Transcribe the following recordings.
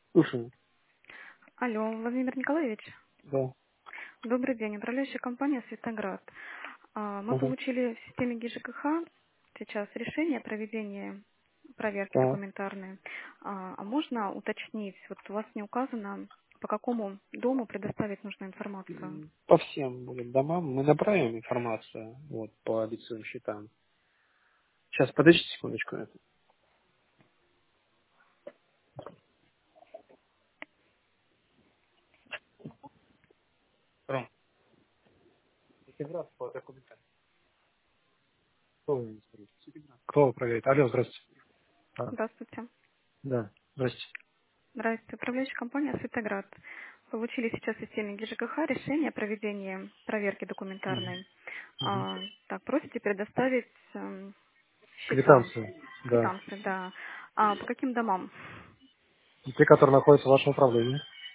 Слушай, Алло, Владимир Николаевич. да. Добрый день. Управляющая компания «Светоград». Мы Угу. получили в системе ГИЖКХ сейчас решение о проведении проверки Так. документарной. Можно уточнить, вот у вас не указано, по какому дому предоставить нужную информацию? По всем будет домам мы направим информацию вот, по лицевым счетам. Сейчас, подождите секундочку. Ром, Светоград по документам. Кто вы не смотрите? Светоград. Кто проверяет? Алло, здравствуйте. Здравствуйте. Да, здравствуйте. Здравствуйте. Управляющая компания «Светоград». Получили сейчас в системе ГИЖКХ решение о проведении проверки документарной. Угу. Так, просите предоставить счета. Квитанции, да. Квитанции, да. По каким домам? И те, которые находятся в вашем управлении,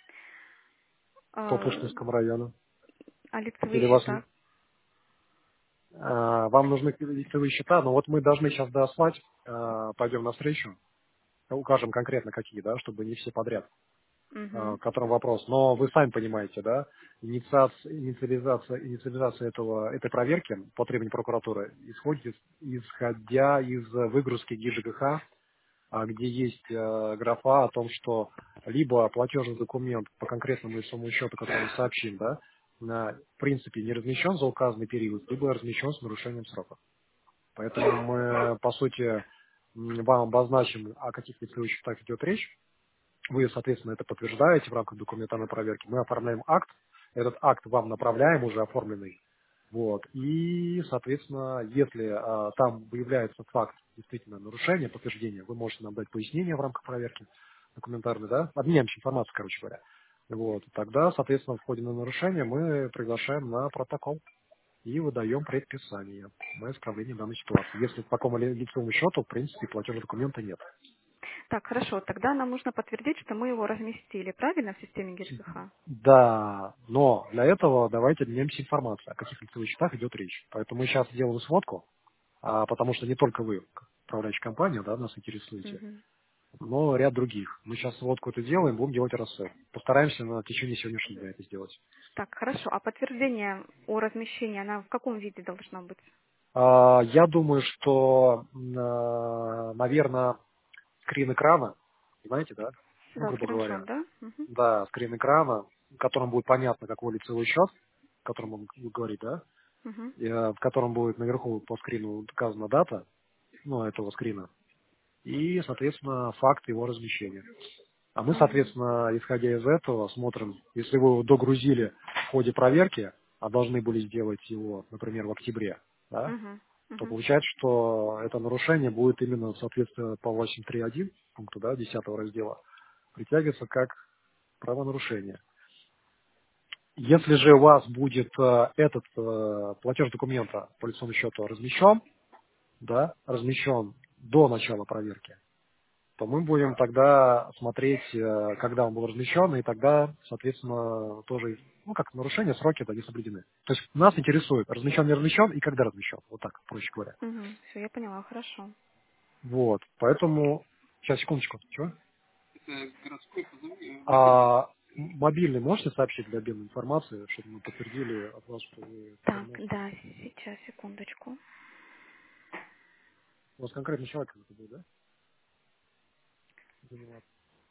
по А, Пушкинскому району. лицевые Или вас счета? вам нужны лицевые счета, но вот мы должны сейчас дослать, пойдем навстречу, укажем конкретно какие, да, чтобы не все подряд. Угу. В котором вопрос. Но вы сами понимаете, да, инициализация этой проверки по требованию прокуратуры исходит исходя из выгрузки ГИЖКХ, где есть графа о том, что либо платежный документ по конкретному лицевому счету, который мы сообщим, да, в принципе не размещен за указанный период, либо размещен с нарушением срока. Поэтому мы, по сути, вам обозначим, о каких лицевых счетах идет речь. Вы, соответственно, это подтверждаете в рамках документальной проверки. Мы оформляем акт. Этот акт вам направляем, уже оформленный. Вот. И, соответственно, если там выявляется факт действительно нарушения, подтверждения, вы можете нам дать пояснение в рамках проверки документарной, да? Обменяемся информацией, короче говоря. Вот. Тогда, соответственно, в ходе на нарушения мы приглашаем на протокол и выдаем предписание на исправление данной ситуации. Если по такому лицевому счету, в принципе, платежного документа нет. Так, хорошо. Тогда нам нужно подтвердить, что мы его разместили, правильно, в системе ГИЖКХ? Да, но для этого давайте обменяемся информацией, о каких лицевых счетах идет речь. Поэтому мы сейчас делаем сводку, потому что не только вы, как управляющая компания, да, нас интересуете, Угу. но ряд других. Мы сейчас сводку это делаем, будем делать рассыл. Постараемся на течение сегодняшнего дня это сделать. Так, хорошо. А подтверждение о размещении, она в каком виде должна быть? Я думаю, что, наверное, скрин экрана, понимаете, да, ну, Да, грубо говоря, скриншот, да? Угу. да, скрин экрана, в котором будет понятно, какой лицевой счет, о котором он говорит, да, Угу. в котором будет наверху по скрину указана дата, ну, этого скрина, и, соответственно, факт его размещения. А мы, Угу. соответственно, исходя из этого, смотрим, если вы его догрузили в ходе проверки, а должны были сделать его, например, в октябре, да, Угу. то Угу. получается, что это нарушение будет именно, соответственно, по 8.3.1 пункту, да, 10 раздела, притягиваться как правонарушение. Если же у вас будет этот платеж документа по лицевому счету размещен, да, размещен до начала проверки, то мы будем тогда смотреть, когда он был размещен, и тогда, соответственно, тоже, ну, как нарушение, сроки да, не соблюдены. То есть нас интересует, размещен, не размещен, и когда размещен. Вот так, проще говоря. Угу. Все, я поняла, хорошо. Вот, поэтому... Сейчас, секундочку. Чего? Мобильный можете сообщить для обмена информации, чтобы мы подтвердили от вас, что вы Так, давно... да, сейчас, секундочку. У вас конкретный человек какой-то был, да? Заниматься.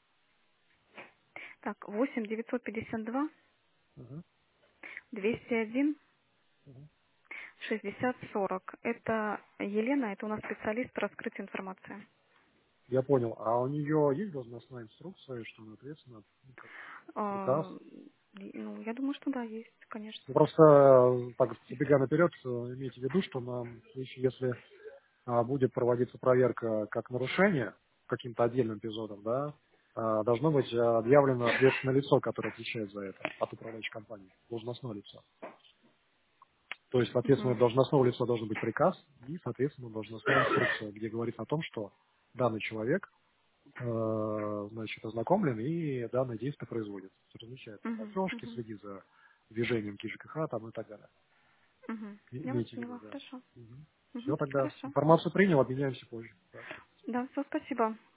Так, 8 952 Ага, 201 ага. 60 40. Это Елена, это у нас специалист по раскрытию информации. Я понял. А у нее есть должностная инструкция, что она ответственна, ну, как приказ? А, ну, я думаю, что да, есть, конечно. Ну, просто, так, забегая наперед, имейте в виду, что нам, если будет проводиться проверка как нарушение каким-то отдельным эпизодом, да, должно быть объявлено ответственное лицо, которое отвечает за это от управляющей компании, должностное лицо. То есть, соответственно, Угу. должностного лица должен быть приказ и, соответственно, должностная инструкция, где говорится о том, что данный человек, значит, ознакомлен и данное действие производится. Размещает Угу. платежки, Угу. следит за движением КИЖКХ там и так далее. Угу. Я вас Имейте в виду, поняла, да. хорошо. Все, Угу. тогда Хорошо. информацию принял, обменяемся позже. Да. Да, все, спасибо.